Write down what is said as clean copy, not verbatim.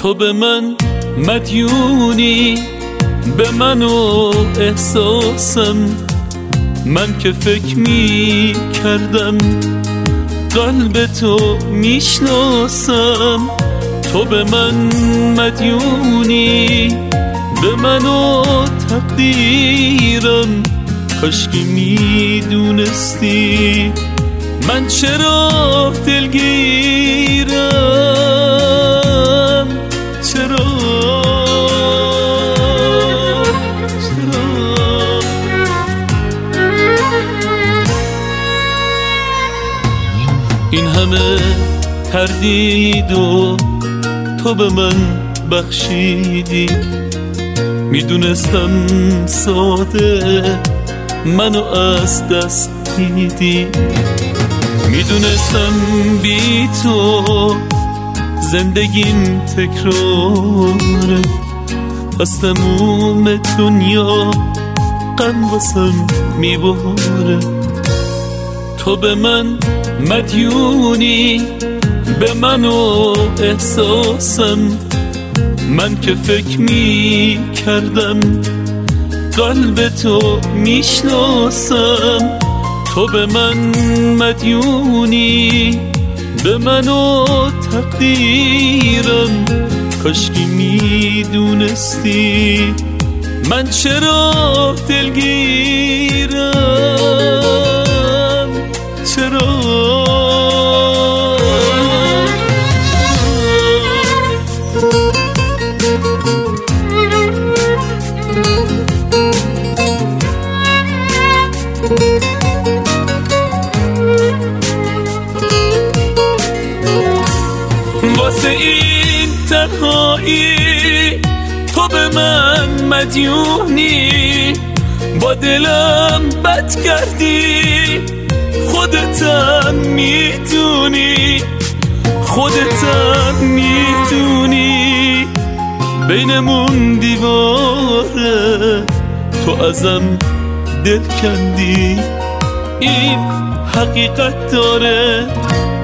تو به من مدیونی، به من و احساسم. من که فکر می کردم قلب تو میشناسم. تو به من مدیونی، به من و تقدیرم. کاشکی میدونستی من چرا دلگیرم. چرا این همه تردید و تو به من بخشیدی. میدونستم ساده منو از دست میدی. میدونستم بی تو زندگیم تکراره. از تموم دنیا غم واسم میباره. تو به من مدیونی، به من و احساسم. من که فکر می کردم قلب تو میشناسم. تو به من مدیونی، به من و تقدیرم. کاشکی میدونستی من چرا دلگیرم. چرا واسه این تنهایی تو به من مدیونی. با دلم بد کردی، خودتم میدونی. خودتم میدونی بینمون دیواره. تو ازم دل کندی، این حقیقت داره.